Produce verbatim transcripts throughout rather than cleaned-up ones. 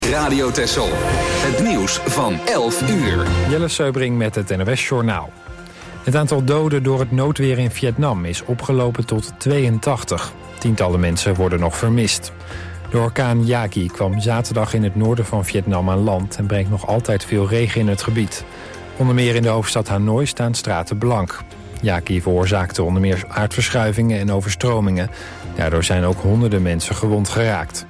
Radio Texel. Het nieuws van elf uur. Jelle Seubring met het N O S-journaal. Het aantal doden door het noodweer in Vietnam is opgelopen tot tweeëntachtig. Tientallen mensen worden nog vermist. De orkaan Yagi kwam zaterdag in het noorden van Vietnam aan land en brengt nog altijd veel regen in het gebied. Onder meer in de hoofdstad Hanoi staan straten blank. Yagi veroorzaakte onder meer aardverschuivingen en overstromingen. Daardoor zijn ook honderden mensen gewond geraakt.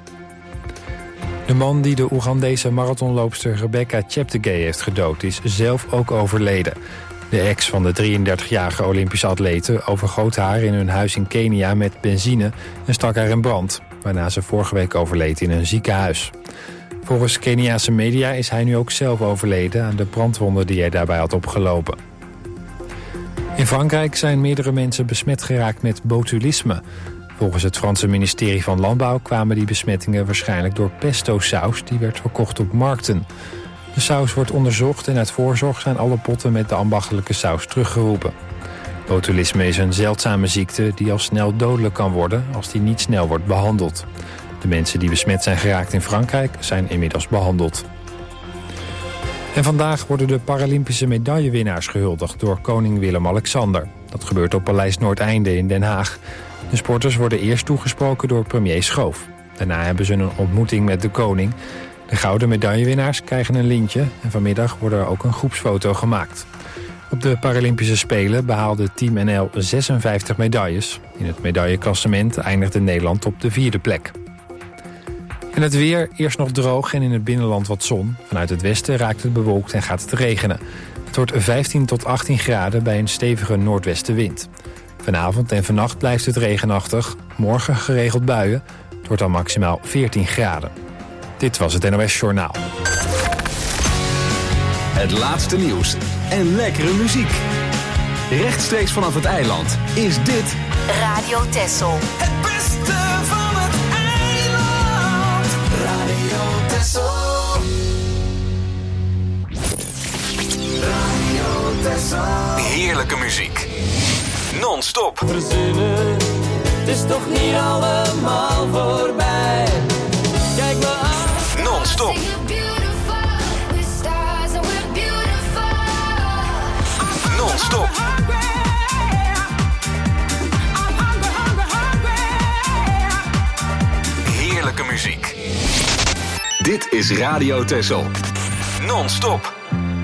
De man die de Oegandese marathonloopster Rebecca Cheptegei heeft gedood is zelf ook overleden. De ex van de drieëndertigjarige Olympische atlete overgoot haar in hun huis in Kenia met benzine en stak haar in brand, waarna ze vorige week overleed in een ziekenhuis. Volgens Keniaanse media is hij nu ook zelf overleden aan de brandwonden die hij daarbij had opgelopen. In Frankrijk zijn meerdere mensen besmet geraakt met botulisme. Volgens het Franse ministerie van Landbouw kwamen die besmettingen waarschijnlijk door pesto-saus die werd verkocht op markten. De saus wordt onderzocht en uit voorzorg zijn alle potten met de ambachtelijke saus teruggeroepen. Botulisme is een zeldzame ziekte die al snel dodelijk kan worden als die niet snel wordt behandeld. De mensen die besmet zijn geraakt in Frankrijk zijn inmiddels behandeld. En vandaag worden de Paralympische medaillewinnaars gehuldigd door koning Willem-Alexander. Dat gebeurt op Paleis Noordeinde in Den Haag. De sporters worden eerst toegesproken door premier Schoof. Daarna hebben ze een ontmoeting met de koning. De gouden medaillewinnaars krijgen een lintje en vanmiddag wordt er ook een groepsfoto gemaakt. Op de Paralympische Spelen behaalde Team N L zesenvijftig medailles. In het medailleklassement eindigde Nederland op de vierde plek. En het weer, eerst nog droog en in het binnenland wat zon. Vanuit het westen raakt het bewolkt en gaat het regenen. Het wordt vijftien tot achttien graden bij een stevige noordwestenwind. Vanavond en vannacht blijft het regenachtig. Morgen geregeld buien. Het wordt dan maximaal veertien graden. Dit was het N O S-journaal. Het laatste nieuws en lekkere muziek. Rechtstreeks vanaf het eiland is dit Radio Texel. Het beste van het eiland. Radio Texel. Radio Texel. heerlijke muziek. Non-stop. Verzinnen, het is toch niet allemaal voorbij. Kijk me aan. Non-stop. Non-stop. Heerlijke muziek. Dit is Radio Texel. Non-stop.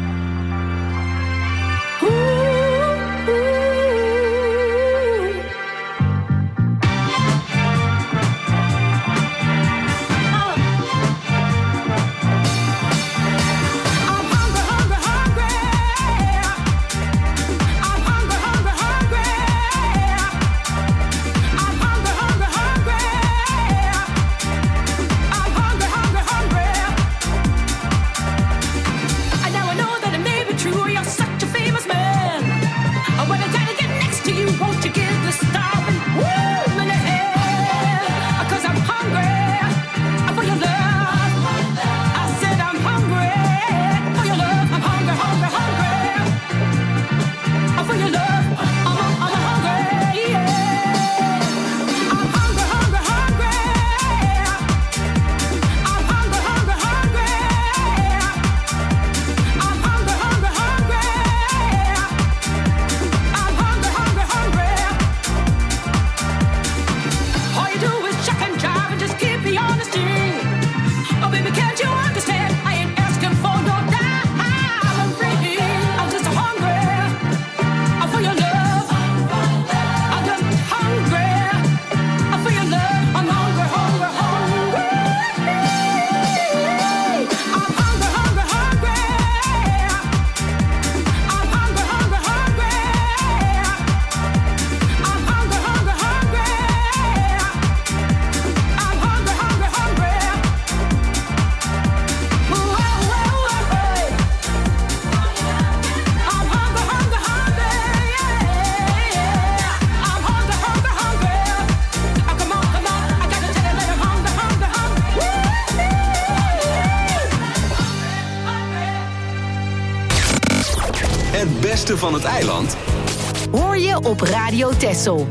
Het beste van het eiland hoor je op Radio Texel.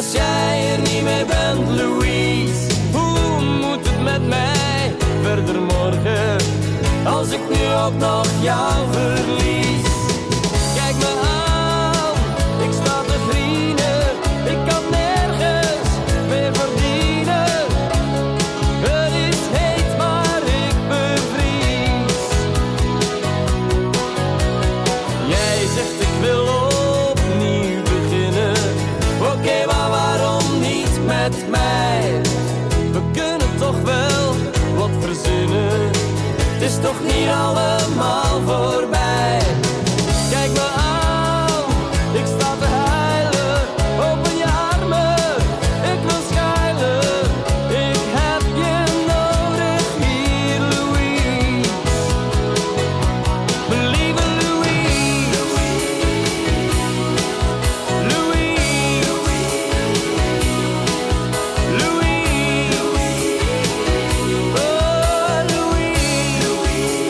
als jij er niet meer bent, Louise. Hoe moet het met mij verder morgen, als ik nu ook nog jou verlies? Kijk me aan, ik sta te vrienden, ik kan nergens meer verdienen. Het is heet, maar ik bevries. Jij zegt ik wil opnieuw beginnen. Oké, okay, maar waarom niet met mij? We kunnen toch wel wat verzinnen. Het is toch niet allemaal voorbij. Kijk me aan, ik sta te huilen. Open je armen, ik wil schuilen. Ik heb je nodig hier, Louise. Mijn lieve Louise. Louise. Louise. Oh, Louise.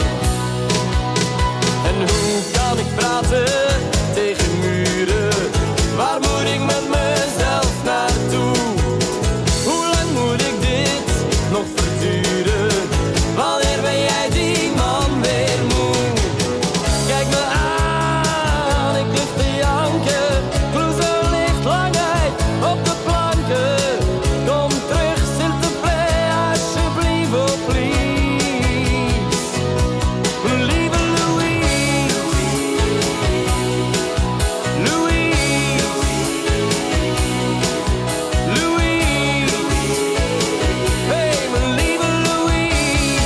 En hoe kan ik praten tegen muren? Waar moet ik met mezelf naartoe? Hoe lang moet ik dit nog verduren? Wanneer ben jij die man weer moe? Kijk me aan, ik lig te janken. Clouseau ligt lang uit op de planken. Kom terug, s'il te plaît, alsjeblieft, oh please. Mijn lieve Louise. Louise. Louise. Hey, mijn lieve Louise.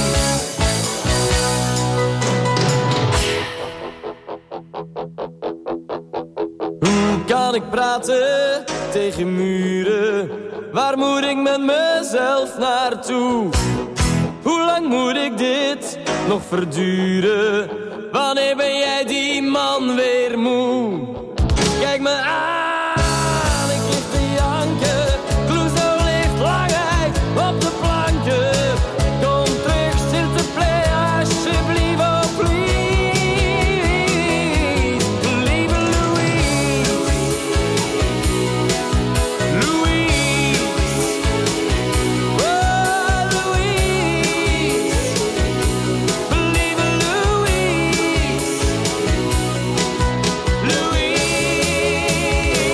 Hoe kan ik praten tegen muren? Waar moet ik met mezelf naartoe? Hoe lang moet ik dit nog verduren? Wanneer ben jij die man weer moe? Kijk me aan, ik lig te janken. Clouseau ligt lang uit op de planken. Kom terug, s'il te plaît, alsjeblieft, oh please. Lieve Louise. Louise. Oh, Louise. Lieve Louise. Louise.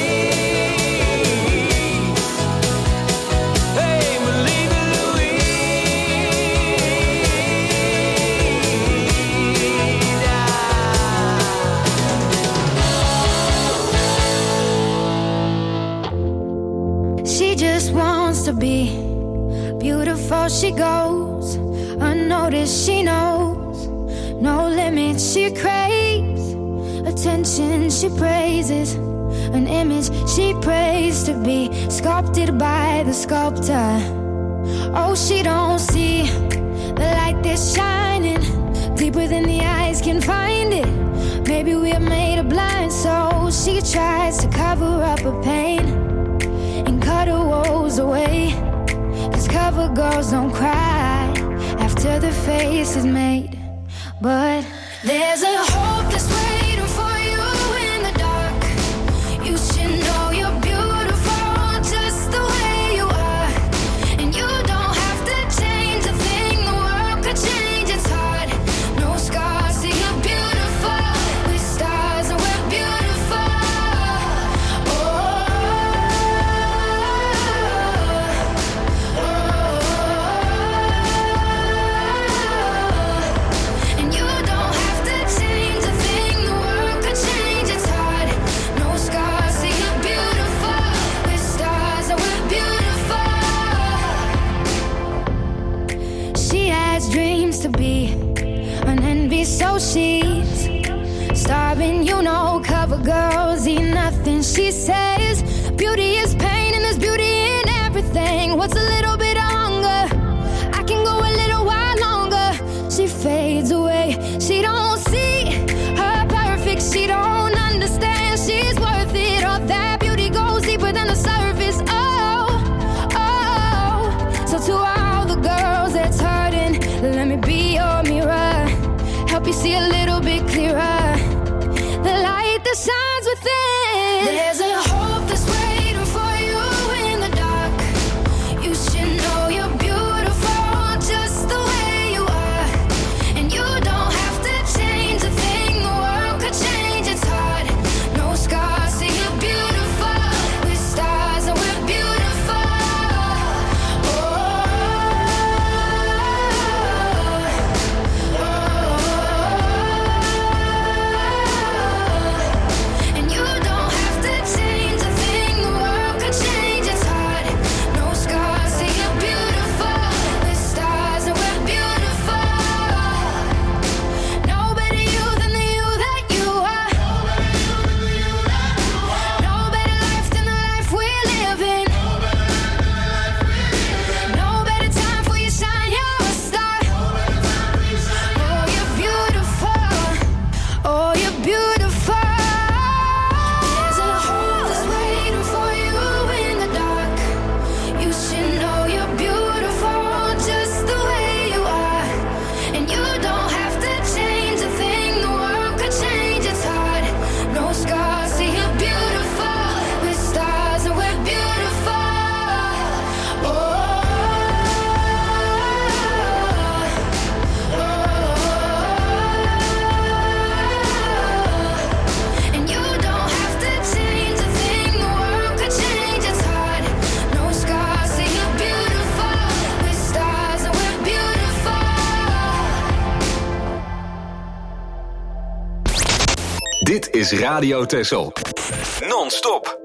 Hey, mijn lieve Louise. She just wants to be beautiful. She goes unnoticed. She knows no limits. She craves attention. She praises an image she prays to be sculpted by the sculptor. Oh, she don't see the light that's shining deeper than the eyes can find it. Maybe we're made of blind, so she tries to cover up her pain and cut her woes away. 'Cause cover girls don't cry after the face is made. But there's a hope that's waiting for you in the dark. You should know you're beautiful just the way you are. And you don't have to change a thing, the world could change, it's hard. No scars, see you're beautiful. With stars and we're beautiful. Oh, oh, oh. And you don't have to change a thing, the world could change, it's hard. No scars, see you're beautiful. With stars and we're beautiful. She has dreams to be an envy, so she's starving, you know. Cover girls eat nothing. She says beauty is pain and there's beauty in everything. What's a little bit of hunger? I can go a little while longer. She fades away. She don't see her perfect. She don't understand she's worth it. All that beauty goes deeper than the surface. Oh, oh. So to all the girls that's hurting, let me be your mirror. Help you see a little bit clearer. The light that shines within. There's a hope that's waiting Dit is Radio Texel. Non-stop.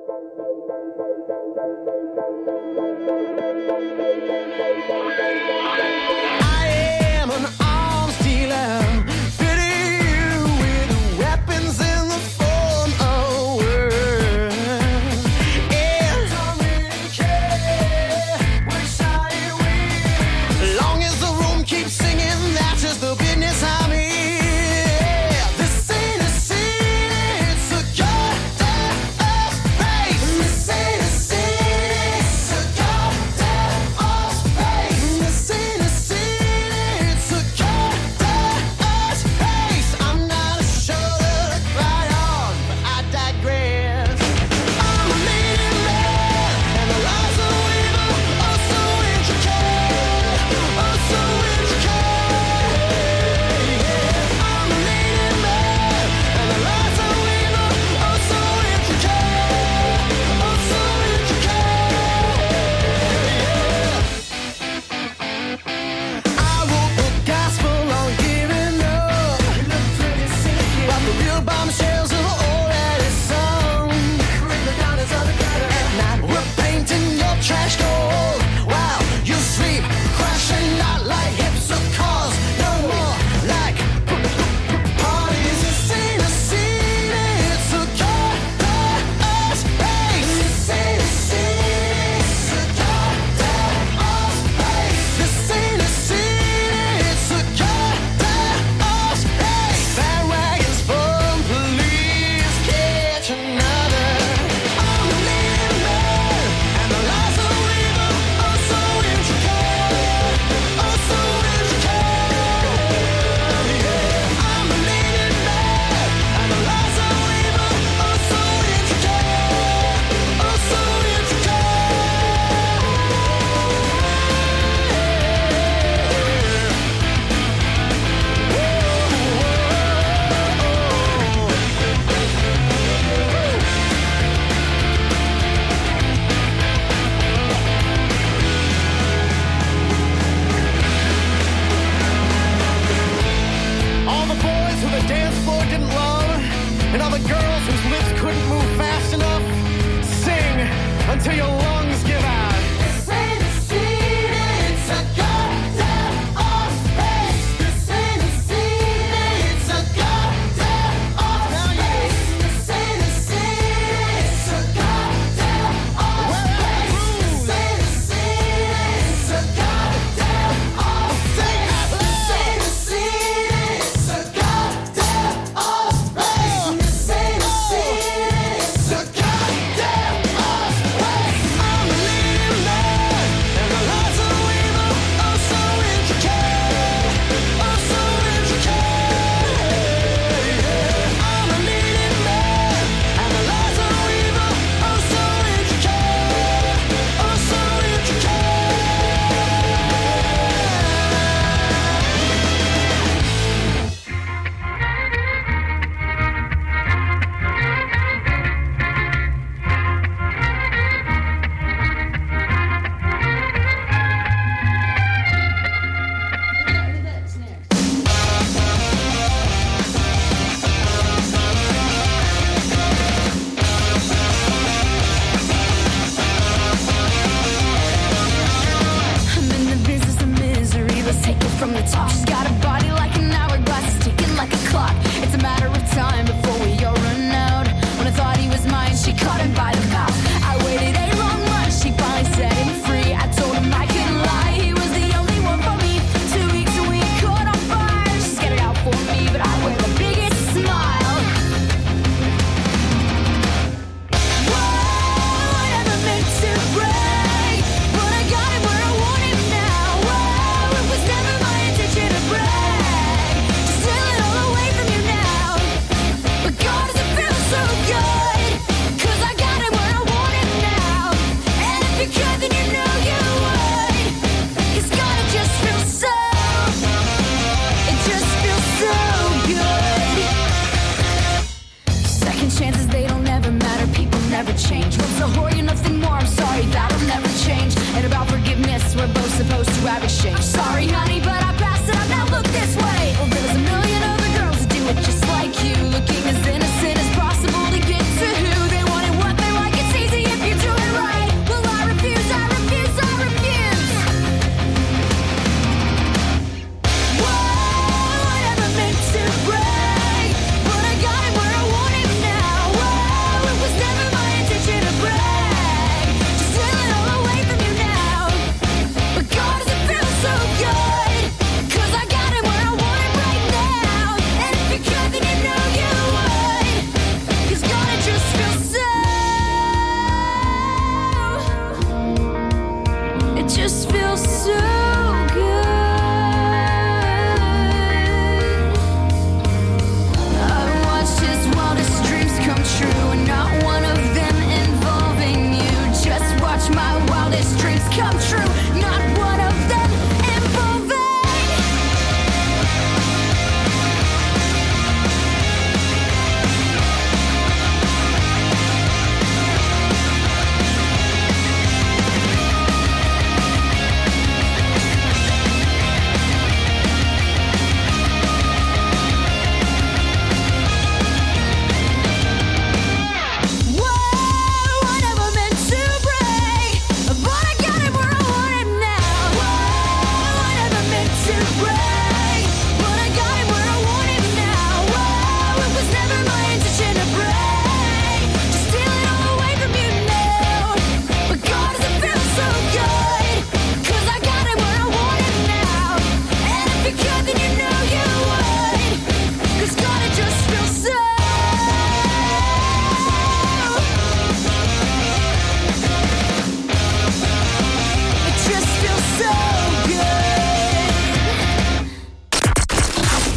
have exchange. Sorry, honey, but I passed it up. Now look this way. Well, there's a million other girls that do it just like you, looking as innocent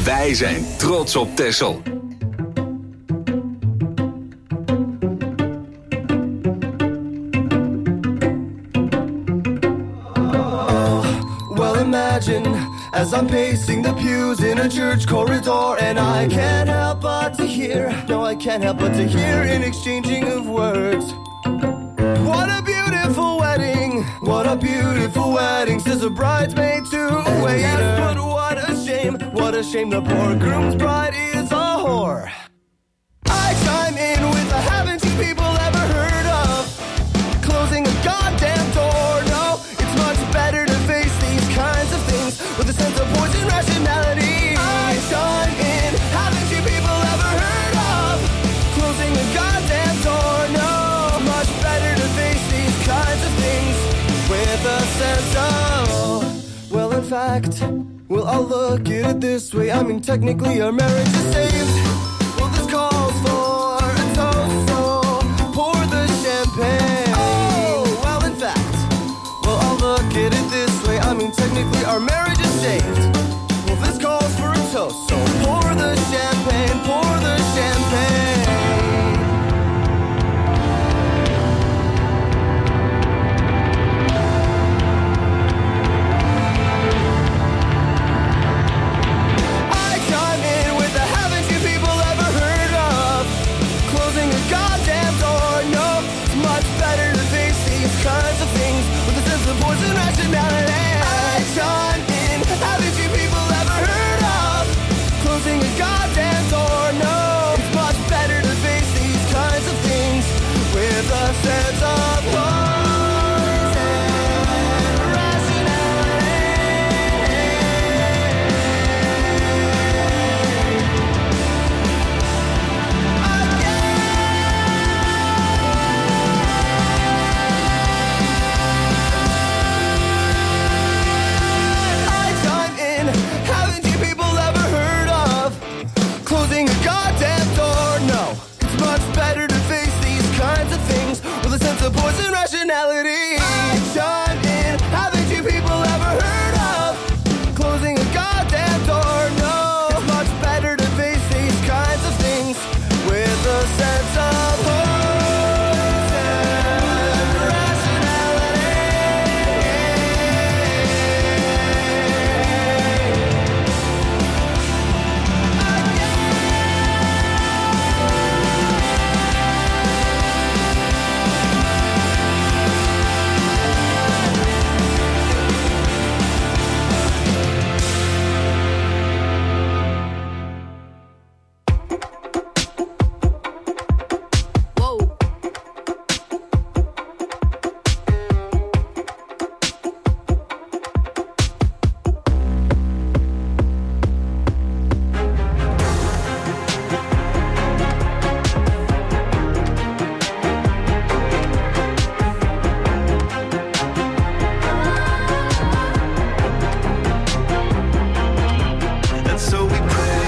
Wij zijn trots op Texel. Imagine as I'm pacing the pews in a church corridor, and I can't help but to hear, no I can't help but to hear an exchanging of words. What a beautiful wedding, what a beautiful wedding, says a bridesmaid to a waiter. Yes, but what a shame, what a shame the poor groom's bride is a whore. I chime in with a haven't you people ever heard of closing a goddamn door? No, it's much better to face these kinds of things with a sense of poison rationality. I chime in, haven't you people ever heard of closing a goddamn door? No, it's much better to face these kinds of things with a sense of, well in fact, well I'll look at it this way, I mean technically our marriage is saved. Well this calls for a toast, so pour the champagne. Oh, well in fact, well I'll look at it this way, I mean technically our marriage is saved. Well this calls for a toast, so pour the champagne, pour the champagne. I chime in with the haven't you people ever heard of closing a goddamn door? No, it's much better to face these kinds of things with a sense of poison rationality. I chime in, haven't you people ever heard of closing a goddamn door? No, it's much better to face these kinds of things with a sense of poison rationality. I chime in, haven't you people ever heard of closing a goddamn door? No, it's much better to face these kinds of things with a sense of poison rationality. I chime in, haven't you people ever heard of closing a goddamn door? No, it's much better to face these kinds of things with a sense of poison rationality. Whoa. And so we pray.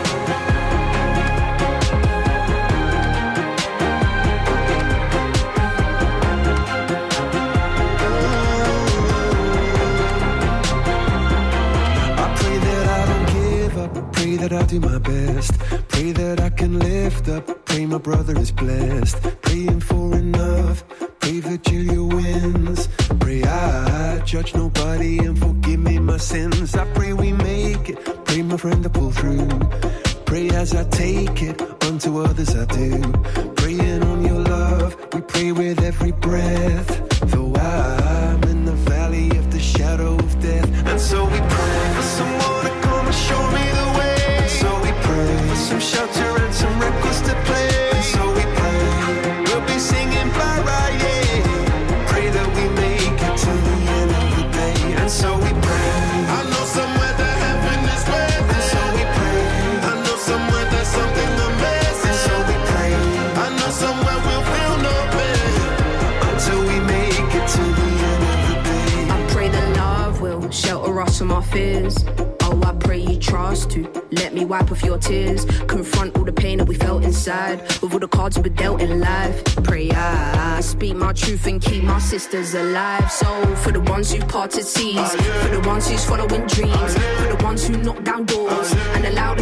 I pray that I don't give up, pray that I do my best, pray that I can lift up, pray my brother is blessed, praying for enough, pray that Julia wins, pray I judge nobody and forgive me my sins. I pray we make it, pray my friend to pull through, pray as I take it, unto others I do, praying on your love, we pray with every breath, though I'm in the valley of the shadow of death. And so we pray for someone to come and show me the way. And so we pray for some shelter and some records to play. And so we pray we'll be singing bye bye, yeah. Pray that we make it to the end of the day. And so we pray. I know somewhere that heaven is waiting. And so we pray. I know somewhere there's something amazing. And so we pray. I know somewhere we'll feel no pain until we make it to the end of the day. I pray that love will shelter us from our fears. Oh, I pray you trust to let me wipe off your tears. Confront all the pain that we felt inside with all the cards we were dealt in life. Pray I speak my truth and keep my sisters alive. So for the ones who parted seas, for the ones who's following dreams, for the ones who knock down doors and allow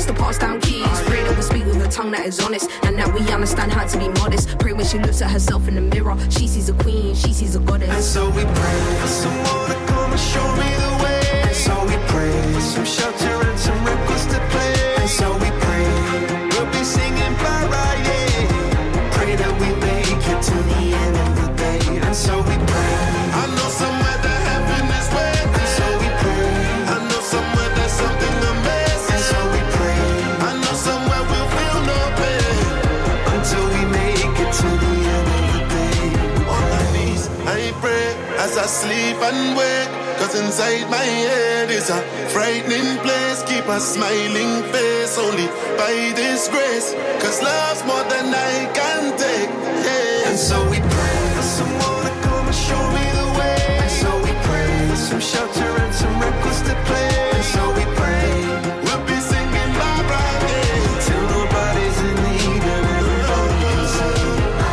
to pass down keys. Pray that we speak with a tongue that is honest, and that we understand how to be modest. Pray when she looks at herself in the mirror, she sees a queen, she sees a goddess. And so we pray for someone to come and show me the way. And so we pray for some shelter and some records to play. And so we pray we'll be singing para, yeah. Pray that we make it to the end of the day. And so we pray. I know somewhere that heaven is waiting. And so we pray. I know somewhere there's something amazing. And so we pray. I know somewhere we'll feel no pain until we make it to the end of the day. On my knees, I pray as I sleep and wake. Cause inside my head is a frightening place. Keep a smiling face only by this grace. Cause love's more than I can take, yeah. And so we pray for someone to come and show me the way. And so we pray for some shelter and some records to play. And so we pray we'll be singing bye bye, yeah, till nobody's in need and everybody can sing.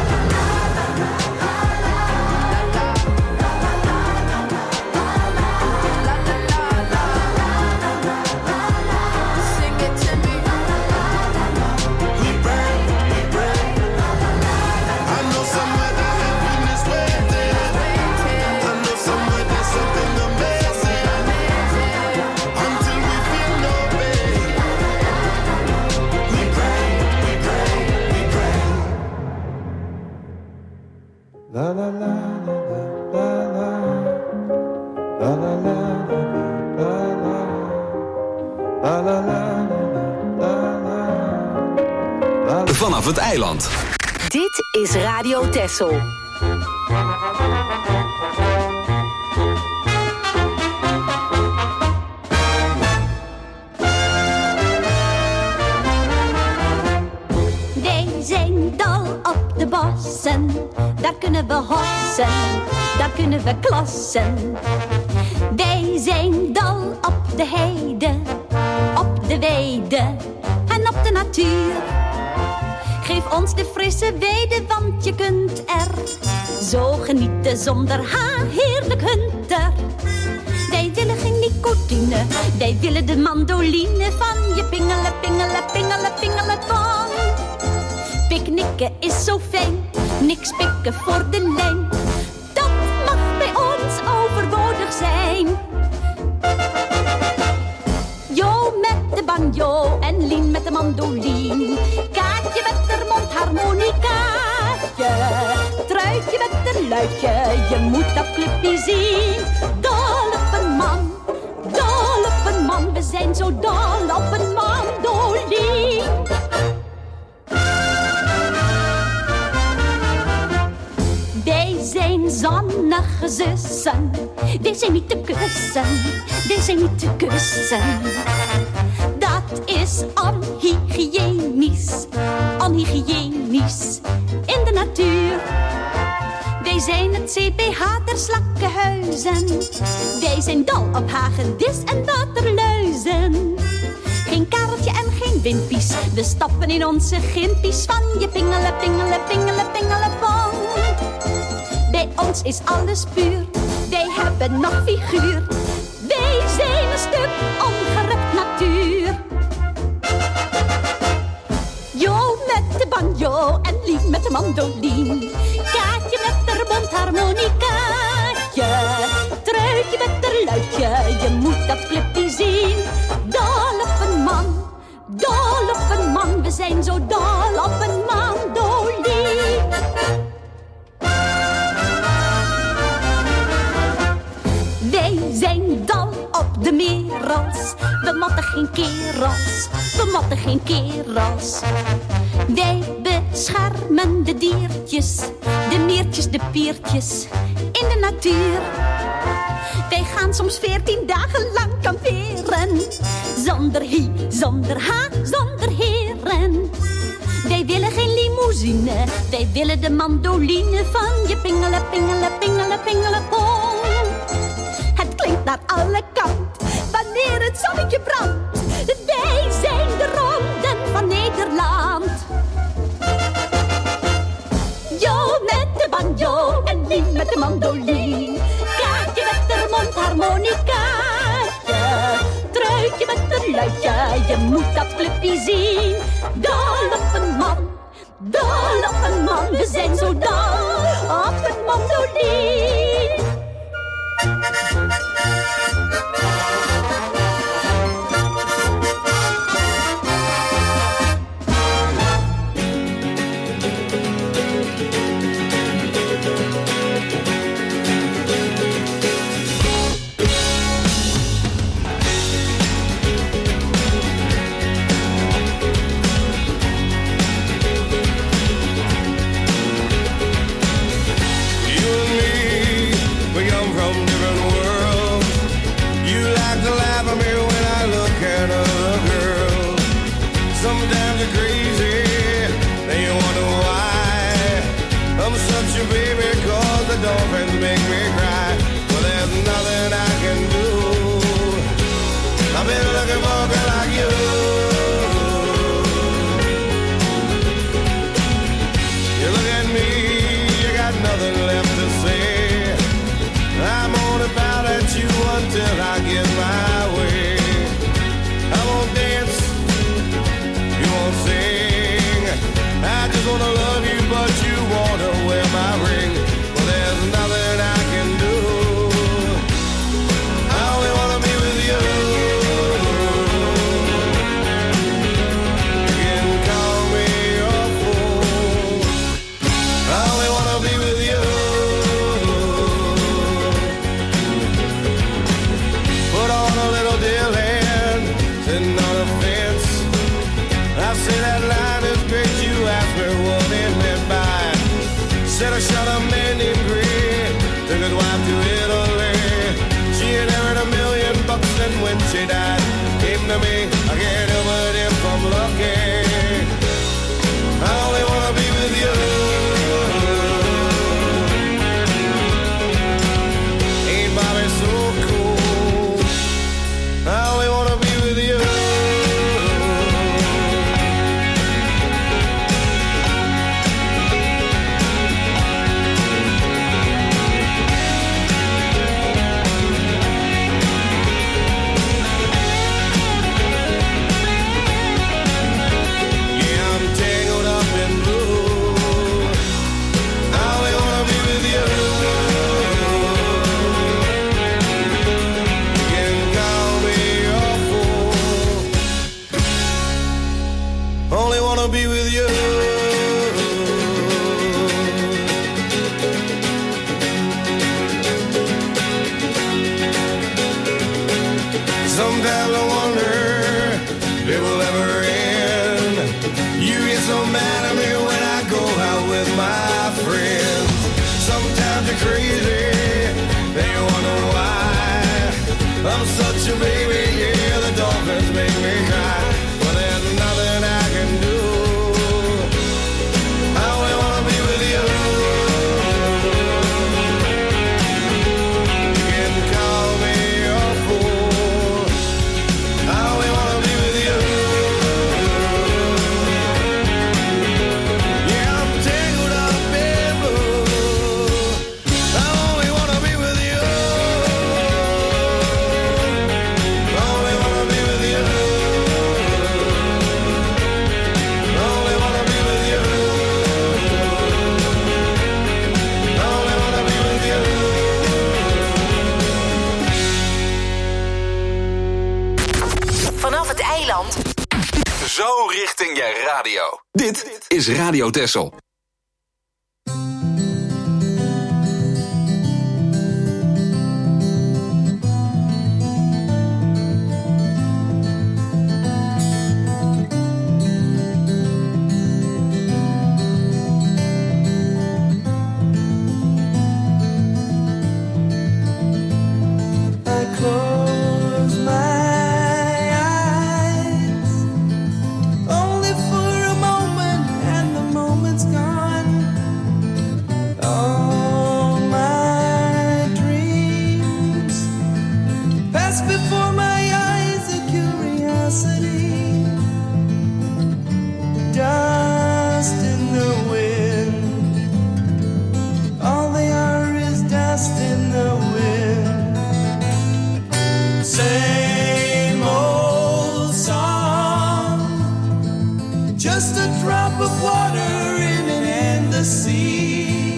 La la la la la la la la la la la la la la. Vanaf het eiland. Dit is Radio Texel. Wij zijn dol op de bossen, daar kunnen we hossen, daar kunnen we klassen. Wij zijn dol op de heide, op de weide en op de natuur. Geef ons de frisse weide, want je kunt er zo genieten zonder haar heerlijk hunter. Wij willen geen nicotine, wij willen de mandoline van je pingelen, pingelen, pingelen, pingelen van. Picknicken is zo fijn, niks pikken voor de lijn. Dat mag bij ons overbodig zijn. Jo met de banjo en Lien met de mandoline. Kaatje met de mondharmonicaatje. Truitje met de luidje, je moet dat clubje zien. Dol op een man, dol op een man. We zijn zo dol op een mandoline. Wij zijn zonnige zussen, wij zijn niet te kussen, wij zijn niet te kussen. Dat is onhygiënisch, onhygiënisch in de natuur. Wij zijn het C P H der slakkenhuizen, wij zijn dol op hagedis en waterluizen. Geen kareltje en geen wimpies, we stappen in onze gimpies van je pingelen, pingelen, pingelen, pingelen, pong. Bij ons is alles puur, wij hebben nog figuur. Wij zijn een stuk ongerept natuur. Jo met de banjo en Lien met de mandoline. Kaatje met de mondharmonicaatje. Truitje met de luidje, je moet dat clipje zien. Dol op een man, dol op een man. We zijn zo dol op een mandoline. Wij zijn dol op de merels. We matten geen kerels, we matten geen kerels. Wij beschermen de diertjes, de meertjes, de piertjes in de natuur. Wij gaan soms veertien dagen lang kamperen. Zonder hi, zonder ha, zonder heren. Wij willen geen limousine, wij willen de mandoline van je pingelen, pingelen, pingelen, pingelen, pong. Het klinkt naar alle kanten wanneer het zonnetje brandt. Wij zijn de ronden van Nederland. Jo met de banjo en Lien met de mandoline. Kaatje met de mondharmonicaatje. Truitje met de luidje. uitje, je moet dat flippie zien. Dol op een man, dol op een man. We zijn zo dol op een mandoline. Sometimes you're crazy, then you wonder why I'm such a baby, cause the dolphins make me cry. Well, there's nothing I can do. I've been looking for a girl like you. You look at me, you got nothing left to say. I'm on about at you until I get my way. I won't dance, won't sing. I just wanna love you, but you wanna wear my ring. Well, there's nothing I can do. I only wanna be with you. You can call me your fool. I only wanna be with you. Put on a little deal hand, sitting on a fence. I say that line is great, you ask me what it meant by. Said I shot a man named Green, took his wife to Italy. She had earned a million bucks and when she died, came to me, I can't help it if I'm lucky. I only wanna be with you. Ain't Bobby so cool? I only wanna be with you. Be with you. Sometimes I wonder if it will ever end. You get so mad at me when I go out with my friends. Sometimes you're crazy, then you wonder why I'm such a baby, yeah, the dolphins make me cry. Well, there's nothing I can do. Zo richting je radio. Dit is Radio Texel. Only for a moment, and the moment's gone. just a drop of water in an endless sea.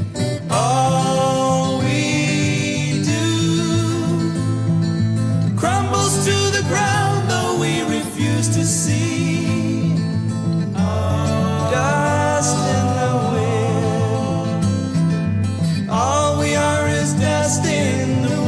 All we do crumbles to the ground, though we refuse to see. Dust in the wind, all we are is dust in the wind.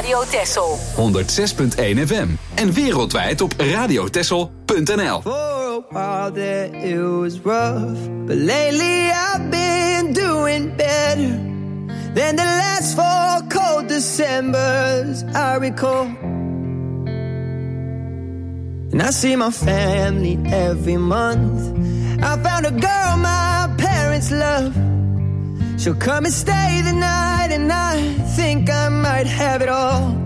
Radio Texel. honderdzes punt één F M. En wereldwijd op radiotexel punt n l. For a while there it was rough, but lately I've been doing better than the last four cold Decembers I recall. And I see my family every month. I found a girl my parents love. She'll come and stay the night, and I think I might have it all.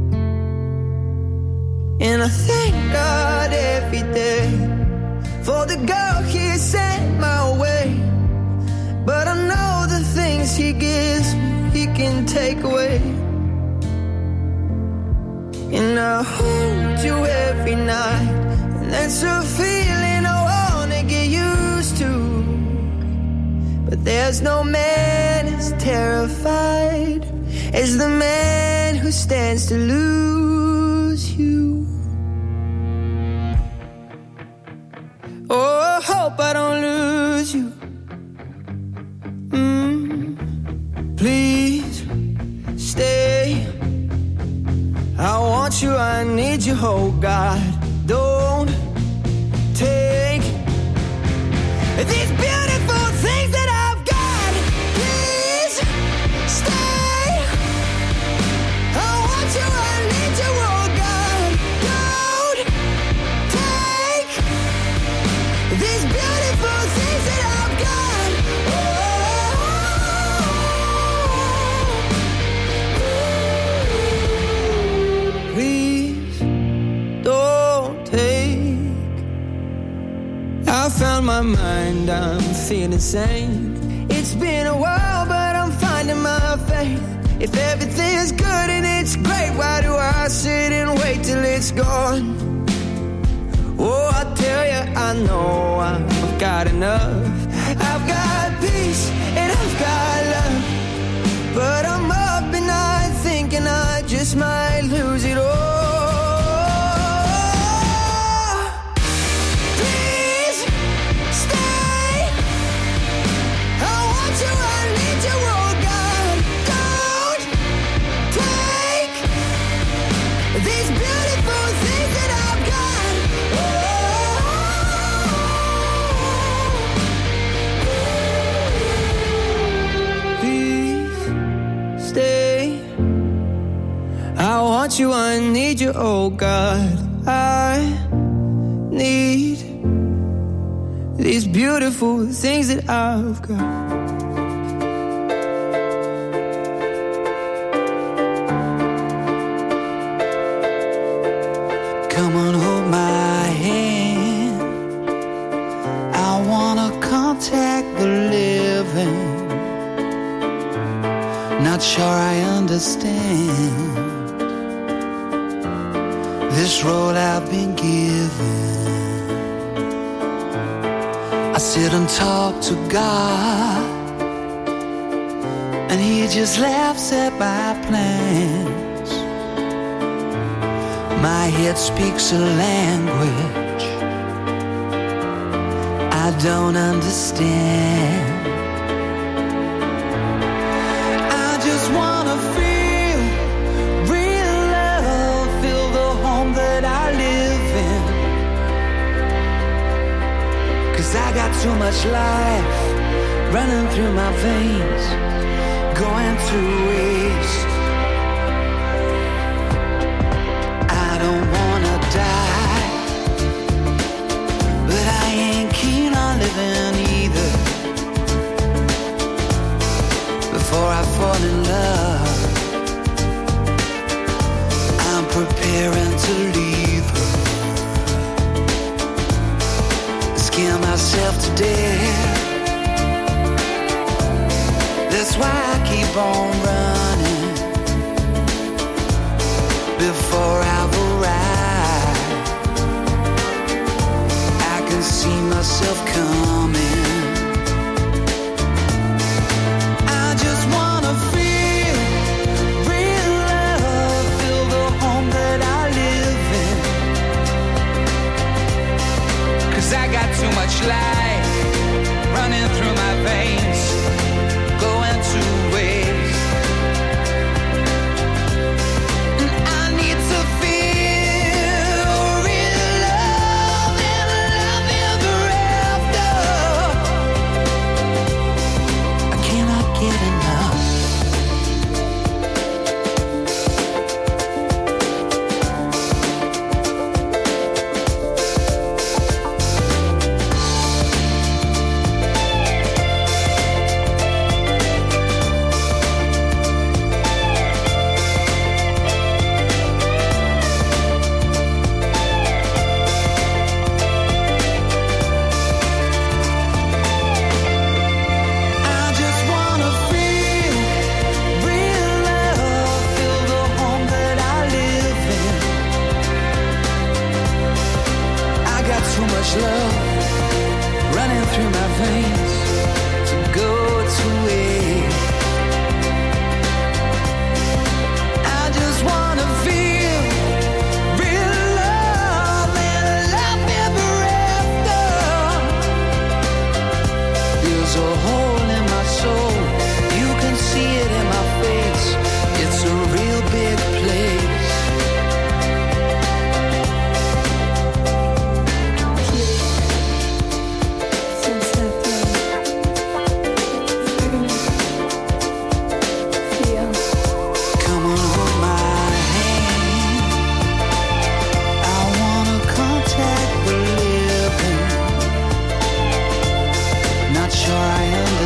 And I thank God every day for the girl He sent my way. But I know the things He gives me, He can take away. And I hold you every night, and that's a feeling I wanna get used to. But there's no man as terrified as the man who stands to lose you. Oh, I hope I don't lose you. Mm, please stay. I want you, I need you, oh God. Don't take these beautiful things that I've got. Please stay. I want you, I need you, oh God. Don't take these beautiful things that I've got. Oh, please don't take. I found my mind, I'm feeling sane. It's been a while, but I'm finding my faith. If everything's good and it's great, why do I sit and wait till it's gone? Oh, I tell you, I know I've got enough. I've got peace and I've got love. But I'm up and I'm thinking I just might lose it all. I want you, I need you, oh God. I need these beautiful things that I've got. Come on, hold my hand. I wanna contact the living. Not sure I understand this role I've been given. I sit and talk to God, and He just laughs at my plans. My head speaks a language I don't understand. I just wanna feel real love, feel the home that I live in. 'Cause I got too much life running through my veins, going to waste. I don't wanna die, but I ain't keen on living either. Before I fall in love, I'm preparing to leave her. Scare myself to death. That's why I keep on running before I've arrived. I can see myself coming. I just wanna feel real love, feel the home that I live in. 'Cause I got too much life running through my veins, going to waste.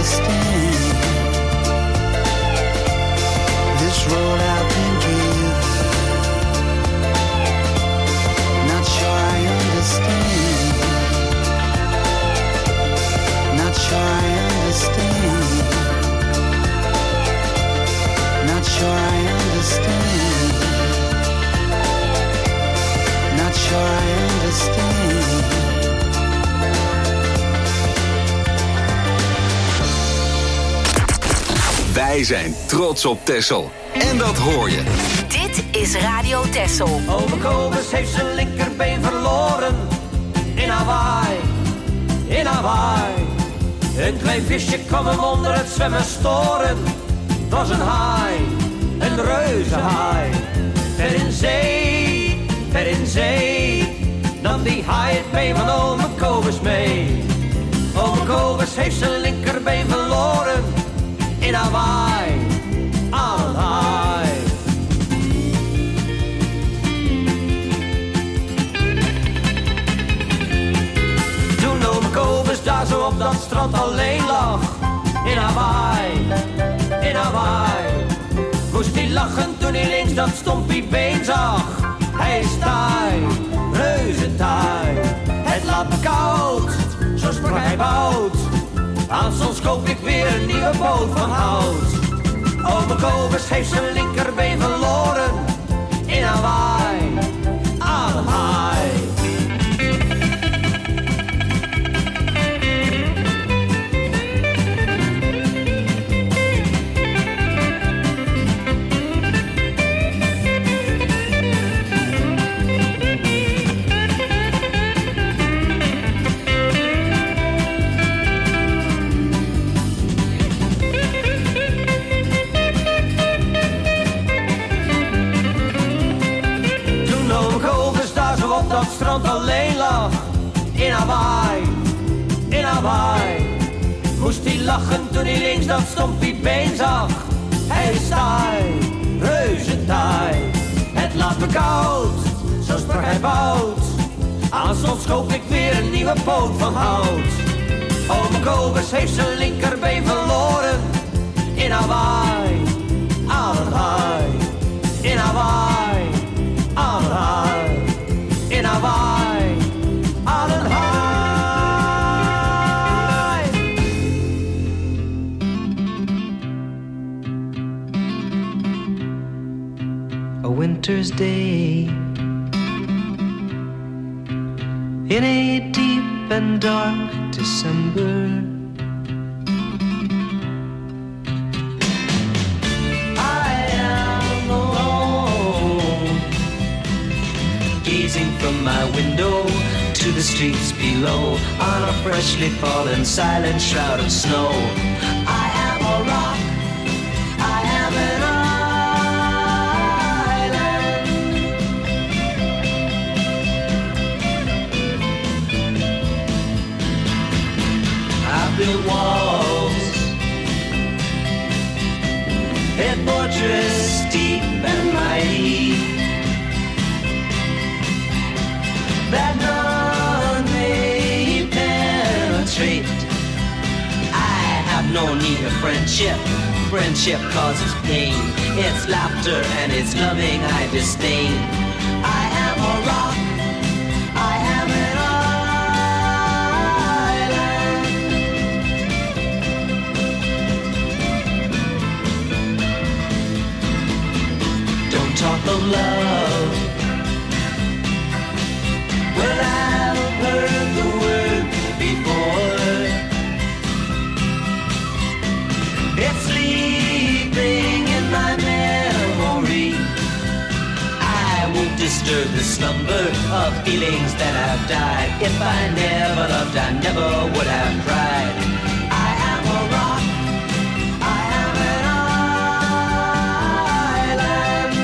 understand this road I've been given. Not sure I understand. Not sure I understand. Not sure I understand. Not sure I understand. Wij zijn trots op Texel. En dat hoor je. Dit is Radio Texel. Ome Kobus heeft zijn linkerbeen verloren. In Hawaii, in Hawaii. Een klein visje kwam hem onder het zwemmen storen. Het was een haai, een reuzenhaai. Ver in zee, ver in zee. Nam die haai het been van ome Kobus mee. Ome Kobus heeft zijn linkerbeen verloren. In Hawaii, aan het haai. Toen ome Kobus daar zo op dat strand alleen lag. In Hawaii, in Hawaii. Moest hij lachen toen hij links dat stompie been zag. Hij is taai, reuze taai. Het laat me koud, zo sprak hij bout. Aan soms koop ik weer een nieuwe boot van hout. Ome Kobus heeft zijn linkerbeen verloren. In Hawaii, aan het haai. Dat strand alleen lag. In Hawaii, in Hawaii. Moest hij lachen toen hij links dat stompie been zag. Hij is taai, reuze taai. Het laat me koud, zo sprak hij bout. Aanstonds koop ik weer een nieuwe poot van hout. Ome Kobus heeft zijn linkerbeen verloren. In Hawaii, aan het haai. In Hawaii, aan het haai. In Hawaii, aan het haai. A winter's day in a deep and dark December. From my window to the streets below, on a freshly fallen silent shroud of snow. I am a rock, I am an island. I built walls, a fortress deep and mighty, that none may penetrate. I have no need of friendship. Friendship causes pain. It's laughter and it's loving I disdain. I am a rock, I am an island. Don't talk of love. Well, I've heard the word before. It's sleeping in my memory. I won't disturb the slumber of feelings that have died. If I never loved, I never would have cried. I am a rock, I am an island.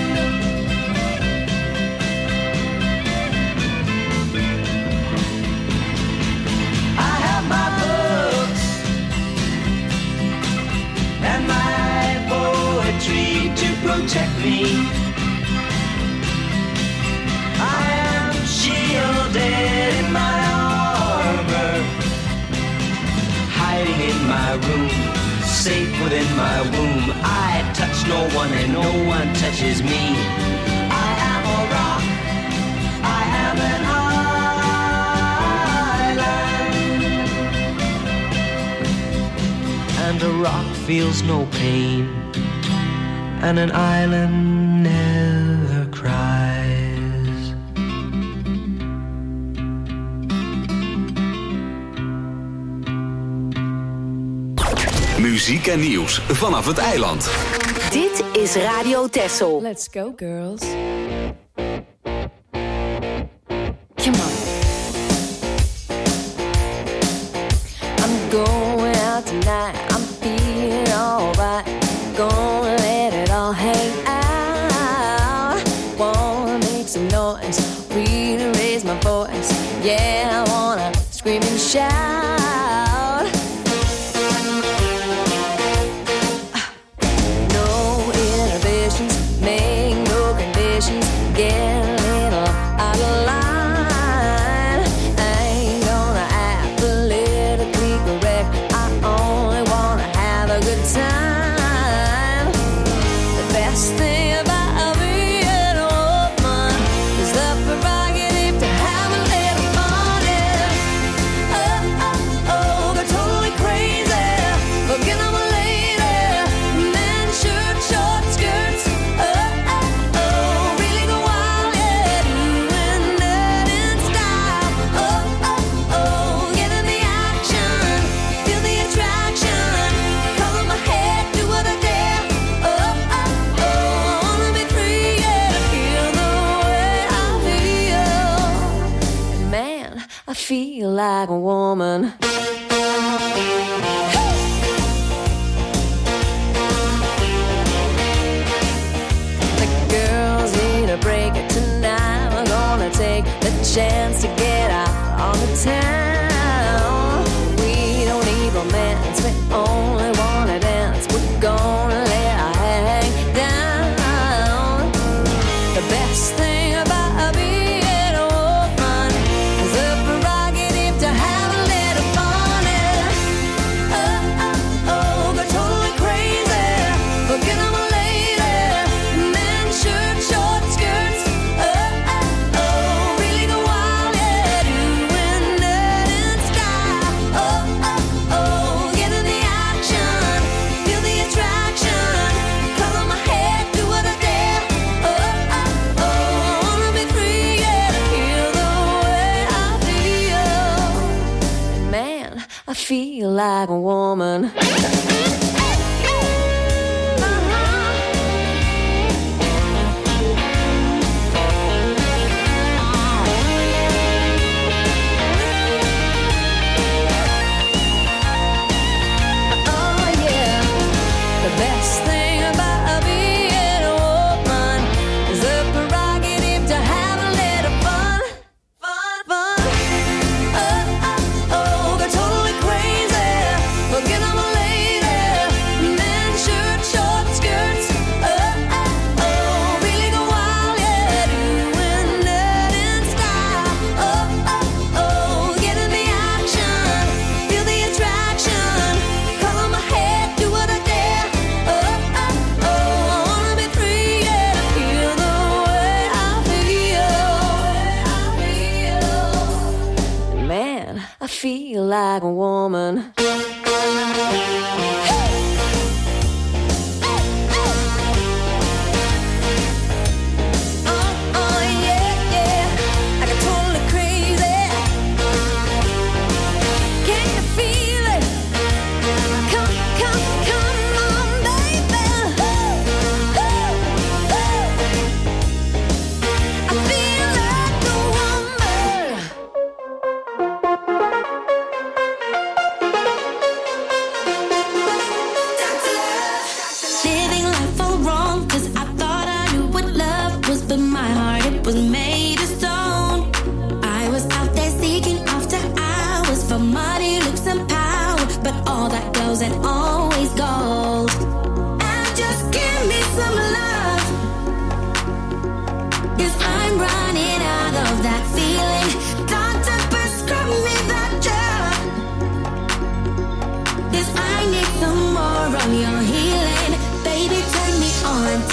I have my books and my poetry to protect me. I am shielded in my armor. queen in my room, safe within my womb. I touch no one and no one touches me. I am a rock, I am an island. And a rock feels no pain, and an island never cries. Muziek en nieuws vanaf het eiland. Dit is Radio Texel. Let's go, girls. Come on. I'm going out tonight. I'm feeling alright. Gonna let it all hang out. Wanna make some noise. Really raise my voice. Yeah, I wanna scream and shout. Get a little out of line. I ain't gonna act politically correct. I only wanna have a good time. The best thing about being a woman is the prerogative to have a little fun. Yeah. Oh, oh, oh, they're totally crazy. Forget I'm a lady. Men, shirt, short skirts. Oh, oh, oh, really go wild, yeah. Doing that in style. Oh, oh, oh, get in the action. Feel the attraction. Color my head, do what I dare. Oh, oh, oh, I wanna be free, yeah. To feel the way I feel. Man, I feel like a woman. The girls need a break tonight. We're gonna take the chance to get out on the town. We don't need romance, we only wanna dance. We're gonna let our hang down. The best thing about being a woman is the prerogative to have a little fun. Yeah. Oh, oh, oh, they're totally crazy. Forget I'm a lady. Men, shirt, short skirts. Oh, oh, oh, really go wild, yeah. Doing that in style. Oh, oh, oh, get in the action. Feel the attraction. Color my head, do what I dare. Oh, oh, oh, I wanna be free, yeah. To feel the way I feel. Man, I feel like a woman. Oh yeah, the best thing about being a woman is the prerogative to have a little fun, fun, fun. Oh, oh, oh, they're totally crazy. Forget I'm a lady. Men, shirt, short skirts. Oh, oh, oh, really go wild, yeah. Doing that in style. Oh, oh, oh, get in the action. Feel the attraction. Color my head, do what I dare. Oh, oh, oh, I wanna be free, yeah. To feel the way I feel. Man, I feel like a woman. Oh, oh, yeah, yeah. I got totally crazy. Can you feel it? Come, come, come on, baby. Ooh, ooh, ooh. I feel like a woman. Living life all wrong, cause I thought I knew what love was, but my heart, it was made of stone. I was out there seeking after hours for money, looks and power, but all that goes and always goes. And just give me some love, cause I'm running out of that feeling. Doctor, prescribe me that drug.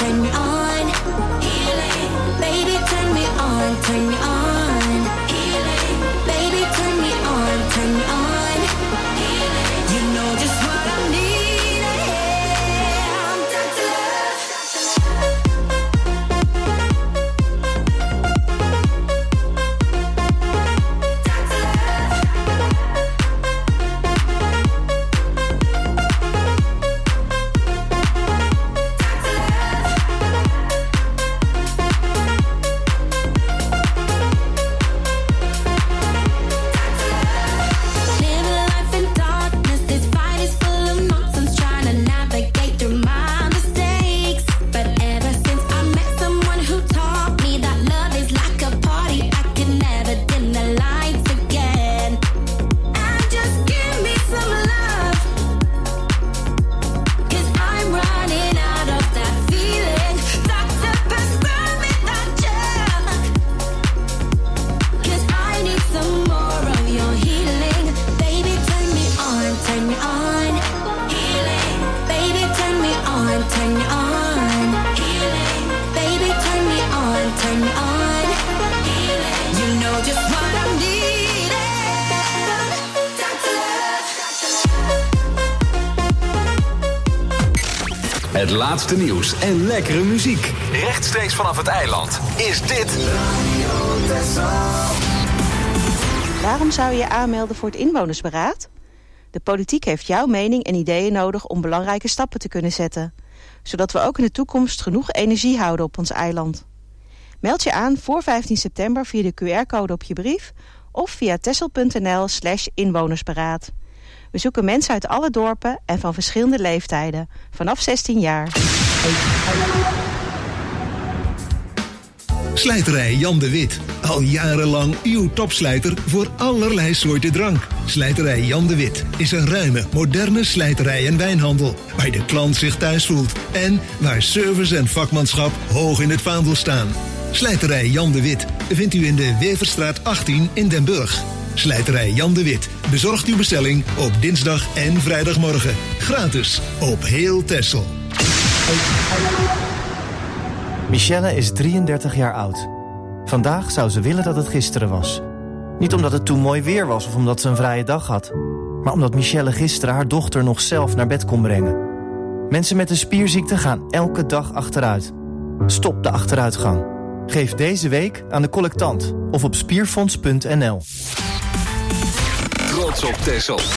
turn me on. Healing. Baby, turn me on, turn me on. Healing. Baby, turn me on, turn me on. Healing. You know just what I need. I'm Doctor Het laatste nieuws en lekkere muziek. Rechtstreeks vanaf het eiland is dit... Waarom zou je je aanmelden voor het inwonersberaad? De politiek heeft jouw mening en ideeën nodig om belangrijke stappen te kunnen zetten. Zodat we ook in de toekomst genoeg energie houden op ons eiland. Meld je aan voor vijftien september via de Q R-code op je brief... of via texel.nl slash inwonersberaad. We zoeken mensen uit alle dorpen en van verschillende leeftijden. Vanaf zestien jaar. Slijterij Jan de Wit. Al jarenlang uw topslijter voor allerlei soorten drank. Slijterij Jan de Wit is een ruime, moderne slijterij en wijnhandel. Waar de klant zich thuis voelt. En waar service en vakmanschap hoog in het vaandel staan. Slijterij Jan de Wit vindt u in de Weverstraat achttien in Den Burg. Slijterij Jan de Wit bezorgt uw bestelling op dinsdag en vrijdagmorgen. Gratis op heel Texel. Michelle is drieëndertig jaar oud. Vandaag zou ze willen dat het gisteren was. Niet omdat het toen mooi weer was of omdat ze een vrije dag had. Maar omdat Michelle gisteren haar dochter nog zelf naar bed kon brengen. Mensen met een spierziekte gaan elke dag achteruit. Stop de achteruitgang. Geef deze week aan de collectant of op spierfonds punt n l. Trots op Texel.